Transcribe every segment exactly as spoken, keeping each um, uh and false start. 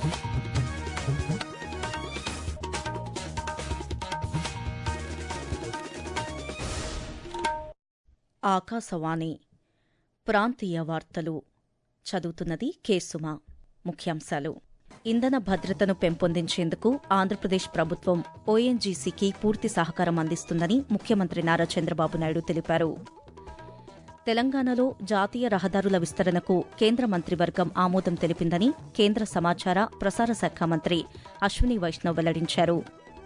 ఆకాశవాణి ప్రాంతీయ వార్తలు చదువుతున్నది కేసుమా. ముఖ్యాంశాలు: ఇంధన భద్రతను పెంపొందించేందుకు ఆంధ్రప్రదేశ్ ప్రభుత్వం ఓఎన్జీసీకి పూర్తి సహకారం అందిస్తుందని ముఖ్యమంత్రి నారా చంద్రబాబు నాయుడు తెలిపారు. తెలంగాణలో జాతీయ రహదారుల విస్తరణకు కేంద్ర మంత్రివర్గం ఆమోదం తెలిపిందని కేంద్ర సమాచార ప్రసార శాఖ మంత్రి అశ్విని వైష్ణవ్ వెల్లడించారు.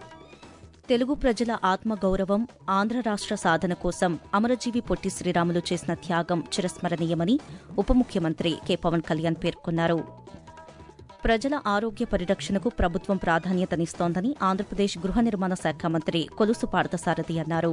తెలుగు ప్రజల ఆత్మగౌరవం, ఆంధ్ర రాష్ట్ర సాధన కోసం అమరజీవి పొట్టి శ్రీరాములు చేసిన త్యాగం చిరస్మరణీయమని ఉప ముఖ్యమంత్రి కె పవన్ కళ్యాణ్ పేర్కొన్నారు. ప్రజల ఆరోగ్య పరిరక్షణకు ప్రభుత్వం ప్రాధాన్యతనిస్తోందని ఆంధ్రప్రదేశ్ గృహ నిర్మాణ శాఖ మంత్రి కొలుసు పార్థసారథి అన్నారు.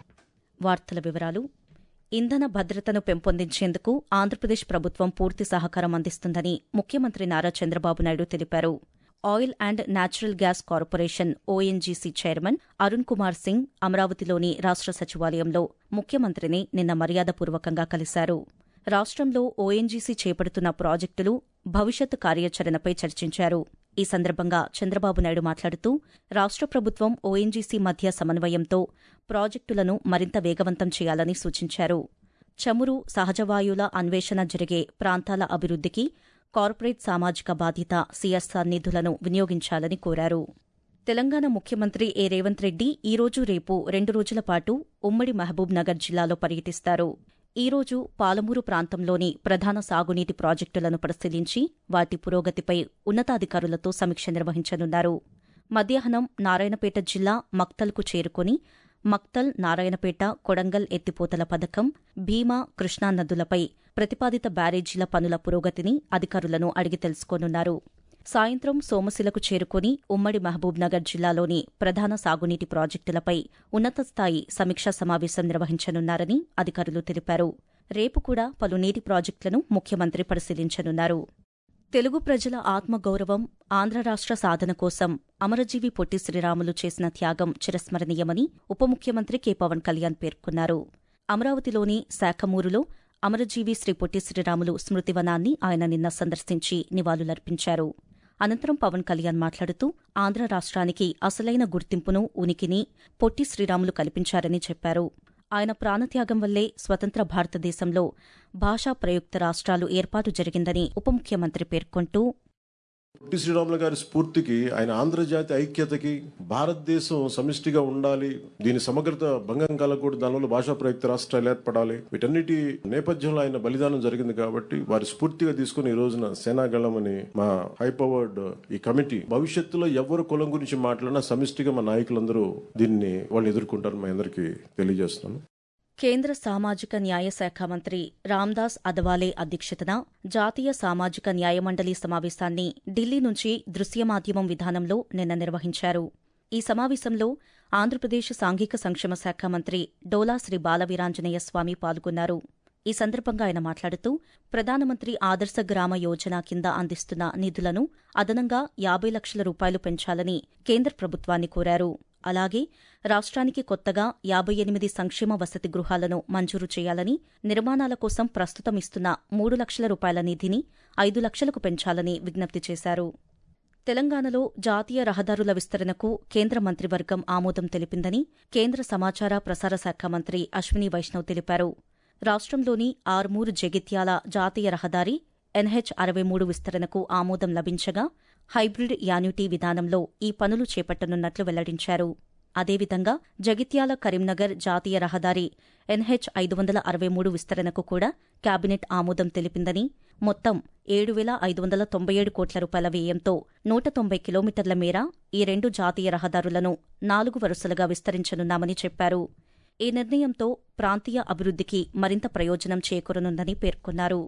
వార్తల వివరాలు: ఇంధన భద్రతను పెంపొందించేందుకు ఆంధ్రప్రదేశ్ ప్రభుత్వం పూర్తి సహకారం అందిస్తుందని ముఖ్యమంత్రి నారా చంద్రబాబు నాయుడు తెలిపారు. Oil and natural gas corporation ONGC chairman Arun Kumar Singh అమరావతిలోని రాష్ట్ర సచివాలయంలో ముఖ్యమంత్రిని నిన్న మర్యాదపూర్వకంగా కలిశారు. రాష్ట్రంలో ఓఎన్జీసీ చేపడుతున్న ప్రాజెక్టులు, భవిష్యత్ కార్యాచరణపై చర్చించారు. ఈ సందర్భంగా చంద్రబాబు నాయుడు మాట్లాడుతూ రాష్ట్ర ప్రభుత్వం ఓఎన్జీసీ మధ్య సమన్వయంతో ప్రాజెక్టులను మరింత వేగవంతం చేయాలని సూచించారు. చమురు, సహజవాయువుల అన్వేషణ జరిగే ప్రాంతాల అభివృద్ధికి కార్పొరేట్ సామాజిక బాధ్యత సీఎస్ఆర్ నిధులను వినియోగించాలని కోరారు. తెలంగాణ ముఖ్యమంత్రి ఏ రేవంత్ రెడ్డి ఈరోజు రేపు రెండు రోజుల పాటు ఉమ్మడి మహబూబ్ నగర్ జిల్లాలో పర్యటిస్తారు. ఈరోజు పాలమూరు ప్రాంతంలోని ప్రధాన సాగునీటి ప్రాజెక్టులను పరిశీలించి వాటి పురోగతిపై ఉన్నతాధికారులతో సమీక్ష నిర్వహించనున్నారు. మధ్యాహ్నం నారాయణపేట జిల్లా మక్తల్కు చేరుకుని మక్తల్, నారాయణపేట, కొడంగల్ ఎత్తిపోతల పథకం, భీమా, కృష్ణా నదులపై ప్రతిపాదిత బ్యారేజీల పనుల పురోగతిని అధికారులను అడిగి తెలుసుకోనున్నారు. సాయంత్రం సోమశిలకు చేరుకుని ఉమ్మడి మహబూబ్ నగర్ జిల్లాలోని ప్రధాన సాగునీటి ప్రాజెక్టులపై ఉన్నతస్థాయి సమీక్షా సమావేశం నిర్వహించనున్నారని అధికారులు తెలిపారు. రేపు కూడా పలు నీటి ప్రాజెక్టులను ముఖ్యమంత్రి పరిశీలించనున్నారు. తెలుగు ప్రజల ఆత్మగౌరవం, ఆంధ్ర రాష్ట్ర సాధన కోసం అమరజీవి పొట్టి శ్రీరాములు చేసిన త్యాగం చిరస్మరణీయమని ఉప ముఖ్యమంత్రి కె పవన్ కళ్యాణ్ పేర్కొన్నారు. అమరావతిలోని శాఖమూరులో అమరజీవి శ్రీ పొట్టి శ్రీరాములు స్మృతివనాన్ని ఆయన నిన్న సందర్శించి నివాళులర్పించారు. అనంతరం పవన్ కళ్యాణ్ మాట్లాడుతూ ఆంధ్ర రాష్ట్రానికి అసలైన గుర్తింపును, ఉనికిని పొట్టి శ్రీరాములు కల్పించారని చెప్పారు. ఆయన ప్రాణత్యాగం వల్లే స్వతంత్ర భారతదేశంలో భాషా ప్రయుక్త రాష్ట్రాలు ఏర్పాటు జరిగిందని ఉప ముఖ్యమంత్రి పేర్కొంటూ, పొట్టి శ్రీరాములు గారి స్ఫూర్తికి, ఆయన ఆంధ్రజాతి ఐక్యతకి, భారతదేశం సమిష్టిగా ఉండాలి, దీని సమగ్రత భంగం కలగకూడదు, దానివల్ల భాషా ప్రయుక్త రాష్ట్రాలు ఏర్పడాలి, వీటన్నిటి నేపథ్యంలో ఆయన బలిదానం జరిగింది కాబట్టి వారి స్ఫూర్తిగా తీసుకుని ఈ రోజున సేనాగళమని మా హై పవర్డ్ ఈ కమిటీ భవిష్యత్తులో ఎవరు కులం గురించి మాట్లాడినా సమిష్టిగా మా నాయకులందరూ దీన్ని వాళ్ళు ఎదుర్కొంటారని మా అందరికీ తెలియజేస్తున్నాను. కేంద్ర సామాజిక న్యాయ శాఖ మంత్రి రామ్దాస్ అథవాలే అధ్యక్షతన జాతీయ సామాజిక న్యాయమండలి సమావేశాన్ని ఢిల్లీ నుంచి దృశ్యమాధ్యమం విధానంలో నిన్న నిర్వహించారు. ఈ సమావేశంలో ఆంధ్రప్రదేశ్ సాంఘిక సంక్షేమ శాఖ మంత్రి డోలా శ్రీ బాలవీరాంజనేయ స్వామి పాల్గొన్నారు. ఈ సందర్భంగా ఆయన మాట్లాడుతూ ప్రధానమంత్రి ఆదర్శ గ్రామ యోజన కింద అందిస్తున్న నిధులను అదనంగా యాభై లక్షల రూపాయలు పెంచాలని కేంద్ర ప్రభుత్వాన్ని కోరారు. అలాగే రాష్ట్రానికి కొత్తగా యాభై ఎనిమిది సంక్షేమ వసతి గృహాలను మంజూరు చేయాలని, నిర్మాణాల కోసం ప్రస్తుతం ఇస్తున్న మూడు లక్షల రూపాయల నిధిని ఐదు లక్షలకు పెంచాలని విజ్ఞప్తి చేశారు. తెలంగాణలో జాతీయ రహదారుల విస్తరణకు కేంద్ర మంత్రివర్గం ఆమోదం తెలిపిందని కేంద్ర సమాచార ప్రసార శాఖ మంత్రి అశ్విని వైష్ణవ్ తెలిపారు. రాష్ట్రంలోని ఆర్మూరు జగిత్యాల జాతీయ రహదారి ఎన్హెచ్ అరవై మూడు విస్తరణకు ఆమోదం లభించగా హైబ్రిడ్ యాన్యుటీ విధానంలో ఈ పనులు చేపట్టనున్నట్లు వెల్లడించారు. అదేవిధంగా జగిత్యాల కరీంనగర్ జాతీయ రహదారి ఎన్హెచ్ ఐదు వందల అరవై మూడు విస్తరణకు కూడా కేబినెట్ ఆమోదం తెలిపిందని, మొత్తం ఏడు వేల ఐదు వందల తొంభై ఏడు కోట్ల రూపాయల వ్యయంతో నూట తొంభై కిలోమీటర్ల మేర ఈ రెండు జాతీయ రహదారులను నాలుగు వరుసలుగా విస్తరించనున్నామని చెప్పారు. ఈ నిర్ణయంతో ప్రాంతీయ అభివృద్ధికి మరింత ప్రయోజనం చేకూరనుందని పేర్కొన్నారు.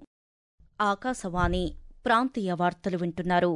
ఆకాశవాణి ప్రాంతీయ వార్తలు వింటున్నారు.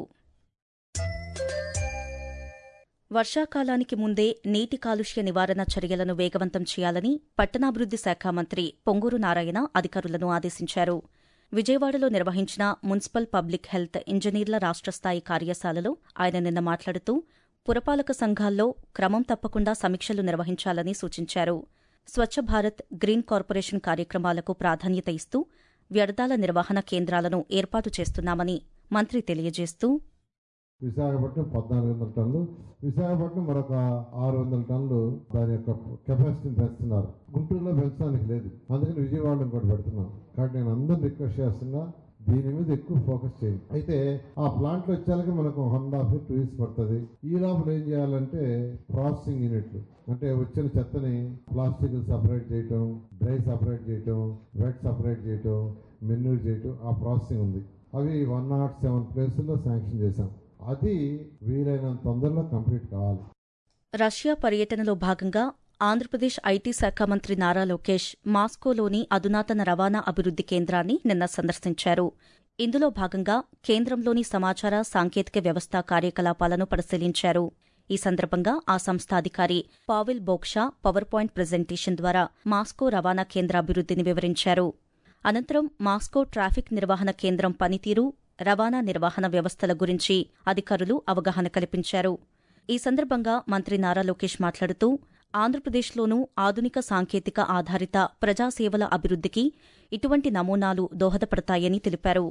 వర్షాకాలానికి ముందే నీటి కాలుష్య నివారణ చర్యలను వేగవంతం చేయాలని పట్టణాభివృద్ది శాఖ మంత్రి పొంగూరు నారాయణ అధికారులను ఆదేశించారు. విజయవాడలో నిర్వహించిన మున్సిపల్ పబ్లిక్ హెల్త్ ఇంజనీర్ల రాష్ట్ర స్థాయి కార్యశాలలో ఆయన నిన్న మాట్లాడుతూ పురపాలక సంఘాల్లో క్రమం తప్పకుండా సమీక్షలు నిర్వహించాలని సూచించారు. స్వచ్ఛ భారత్, గ్రీన్ కార్పొరేషన్ కార్యక్రమాలకు ప్రాధాన్యత ఇస్తూ వ్యర్థాల నిర్వహణ కేంద్రాలను ఏర్పాటు చేస్తున్నామని మంత్రి తెలియజేస్తూ, విశాఖపట్నం పద్నాలుగు వందల టన్నులు, విశాఖపట్నం మరొక ఆరు వందల టన్నులు దాని యొక్క కెపాసిటీని పెంచుతున్నారు. గుంటూరులో పెంచడానికి లేదు, అందుకని విజయవాడలో కూడా పెడుతున్నాం. కాబట్టి నేను అందరిని రిక్వెస్ట్ చేస్తున్నా, దీని మీద ఎక్కువ ఫోకస్ చేయండి. అయితే ఆ ప్లాంట్లో వచ్చాక మనకు one and half two years పడుతుంది. ఈ లోపల ఏం చేయాలంటే ప్రాసెసింగ్ యూనిట్లు, అంటే వచ్చిన చెత్తని ప్లాస్టిక్ సపరేట్ చేయటం, డ్రై సపరేట్ చేయటం, వెట్ సపరేట్ చేయటం, మెన్యూర్ చేయటం, ఆ ప్రాసెసింగ్ ఉంది. అవి వన్ నాట్ సెవెన్ ప్లేసుల్లో శాంక్షన్ చేశాం. అది వీలైనంత తొందరలో కంప్లీట్ కావాలి. రష్యా పర్యటనలో భాగంగా ఆంధ్రప్రదేశ్ ఐటీ శాఖ మంత్రి నారా లోకేష్ మాస్కోలోని అధునాతన రవాణా అభివృద్ది కేంద్రాన్ని నిన్న సందర్శించారు. ఇందులో భాగంగా కేంద్రంలోని సమాచార సాంకేతిక వ్యవస్థ కార్యకలాపాలను పరిశీలించారు. ఈ సందర్భంగా ఆ సంస్థ అధికారి Pavel Boksha power point presentation ద్వారా మాస్కో రవాణా కేంద్ర అభివృద్దిని వివరించారు. అనంతరం మాస్కో ట్రాఫిక్ నిర్వహణ కేంద్రం పనితీరు, రవాణా నిర్వహణ వ్యవస్థల గురించి అధికారులు అవగాహన కల్పించారు. ఈ సందర్భంగా మంత్రి నారా లోకేష్ మాట్లాడుతూ, ఆంధ్రప్రదేశ్లోనూ ఆధునిక సాంకేతిక ఆధారిత ప్రజాసేవల అభివృద్దికి ఇటువంటి నమూనాలు దోహదపడతాయని తెలిపారు.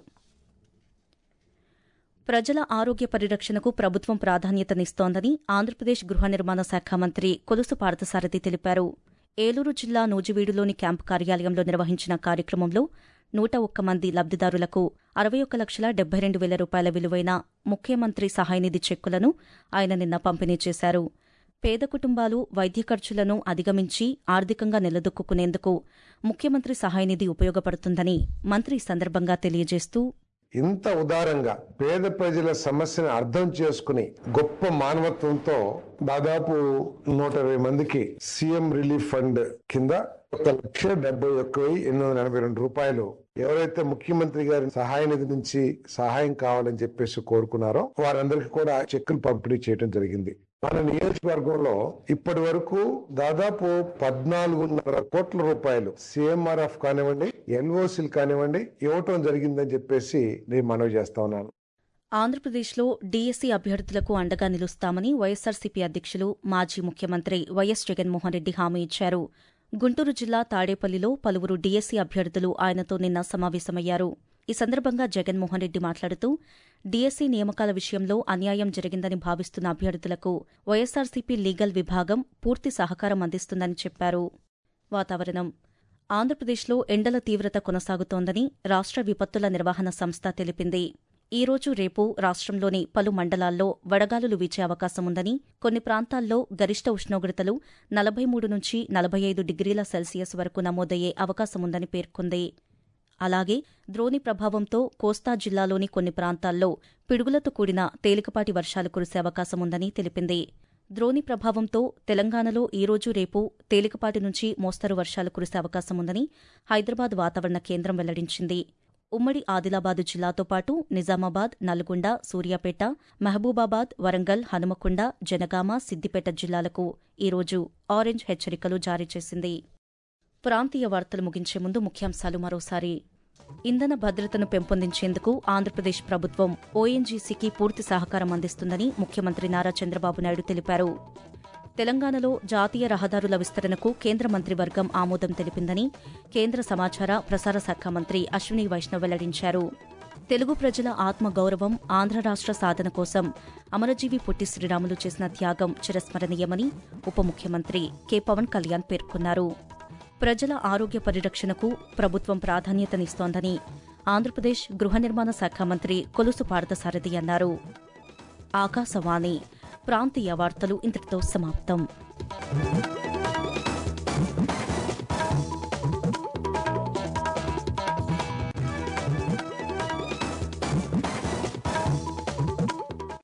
ప్రజల ఆరోగ్య పరిరక్షణకు ప్రభుత్వం ప్రాధాన్యతనిస్తోందని ఆంధ్రప్రదేశ్ గృహ నిర్మాణ శాఖ మంత్రి కొలుసు పార్థసారథి తెలిపారు. ఏలూరు జిల్లా నూజివీడులోని క్యాంపు కార్యాలయంలో నిర్వహించిన కార్యక్రమంలో నూట ఒక్క మంది లబ్దిదారులకు అరవై ఒక్క లక్షల డెబ్బై రెండు వేల రూపాయల విలువైన ముఖ్యమంత్రి సహాయనిధి చెక్కులను ఆయన నిన్న పంపిణీ చేశారు. పేద కుటుంబాలు వైద్య ఖర్చులను అధిగమించి ఆర్థికంగా నిలదొక్కునేందుకు ముఖ్యమంత్రి సహాయనిధి ఉపయోగపడుతుందని మంత్రి ఈ సందర్భంగా తెలియజేస్తూ, ఇంత ఉదారంగా పేద ప్రజల సమస్యను అర్థం చేసుకుని గొప్ప మానవత్వంతో దాదాపు నూట ఇరవై మందికి సీఎం రిలీఫ్ ఫండ్ కింద ఒక లక్ష డెబ్బై ఒక్క వెయ్యి ఎనిమిది వందల ఎనభై రెండు రూపాయలు ఎవరైతే ముఖ్యమంత్రి గారి సహాయ నిధి నుంచి సహాయం కావాలని చెప్పేసి కోరుకున్నారో వారందరికీ కూడా చెక్కులు పంపిణీ చేయడం జరిగింది. మన నియోజకవర్గంలో ఇప్పటి వరకు దాదాపు పద్నాలుగున్నర కోట్ల రూపాయలు సిఎంఆర్ఎఫ్ కానివ్వండి, ఎల్ఓసీలు కానివ్వండి ఇవ్వటం జరిగిందని చెప్పేసి నేను మనవి చేస్తా ఉన్నాను. ఆంధ్రప్రదేశ్లో డీఎస్సీ అభ్యర్థులకు అండగా నిలుస్తామని వైఎస్సార్సీపీ అధ్యక్షులు మాజీ ముఖ్యమంత్రి వైఎస్ జగన్మోహన్ రెడ్డి హామీ ఇచ్చారు. గుంటూరు జిల్లా తాడేపల్లిలో పలువురు డీఎస్సీ అభ్యర్థులు ఆయనతో నిన్న సమావేశమయ్యారు. ఈ సందర్భంగా జగన్మోహన్ రెడ్డి మాట్లాడుతూ, డీఎస్సీ నియామకాల విషయంలో అన్యాయం జరిగిందని భావిస్తున్న అభ్యర్థులకు వైఎస్సార్సీపీ లీగల్ విభాగం పూర్తి సహకారం అందిస్తుందని చెప్పారు. వాతావరణం. ఆంధ్రప్రదేశ్లో ఎండల తీవ్రత కొనసాగుతోందని రాష్ట్ర విపత్తుల నిర్వహణ సంస్థ తెలిపింది. ఈ రోజు రేపు రాష్ట్రంలోని పలు మండలాల్లో వడగాలులు వీచే అవకాశముందని, కొన్ని ప్రాంతాల్లో గరిష్ట ఉష్ణోగ్రతలు నలభై మూడు నుంచి నలభై ఐదు డిగ్రీల సెల్సియస్ వరకు నమోదయ్యే అవకాశముందని పేర్కొంది. అలాగే ద్రోణి ప్రభావంతో కోస్తా జిల్లాలోని కొన్ని ప్రాంతాల్లో పిడుగులతో కూడిన తేలికపాటి వర్షాలు కురిసే అవకాశముందని తెలిపింది. ద్రోణి ప్రభావంతో తెలంగాణలో ఈ రోజు రేపు తేలికపాటి నుంచి మోస్తరు వర్షాలు కురిసే అవకాశముందని హైదరాబాద్ వాతావరణ కేంద్రం వెల్లడించింది. ఉమ్మడి ఆదిలాబాద్ జిల్లాతో పాటు నిజామాబాద్, నల్గొండ, సూర్యాపేట, మహబూబాబాద్, వరంగల్, హనుమకొండ, జనగామ, సిద్దిపేట జిల్లాలకు ఈ రోజు ఆరెంజ్ హెచ్చరికలు జారీ చేసింది. ప్రాంతీయ వార్తలు ముగించే ముందు ముఖ్యాంశాలు మరోసారి. ఇంధన భద్రతను పెంపొందించేందుకు ఆంధ్రప్రదేశ్ ప్రభుత్వం ఓఎన్జీసీకి పూర్తి సహకారం అందిస్తుందని ముఖ్యమంత్రి నారా చంద్రబాబు నాయుడు తెలిపారు. తెలంగాణలో జాతీయ రహదారుల విస్తరణకు కేంద్ర మంత్రివర్గం ఆమోదం తెలిపిందని కేంద్ర సమాచార ప్రసార శాఖ మంత్రి అశ్విని వైష్ణవ్ వెల్లడించారు. తెలుగు ప్రజల ఆత్మగౌరవం, ఆంధ్ర రాష్ట్ర సాధన కోసం అమరజీవి పొట్టి శ్రీరాములు చేసిన త్యాగం చిరస్మరణీయమని ఉప ముఖ్యమంత్రి కె పవన్ కళ్యాణ్ పేర్కొన్నారు. ప్రజల ఆరోగ్య పరిరక్షణకు ప్రభుత్వం ప్రాధాన్యతనిస్తోందని ఆంధ్రప్రదేశ్ గృహ నిర్మాణ శాఖ మంత్రి కొలుసు పార్థసారథి అన్నారు. ఆకాశవాణి ప్రాంతీయ వార్తలు ఇంతటితో సమాప్తం.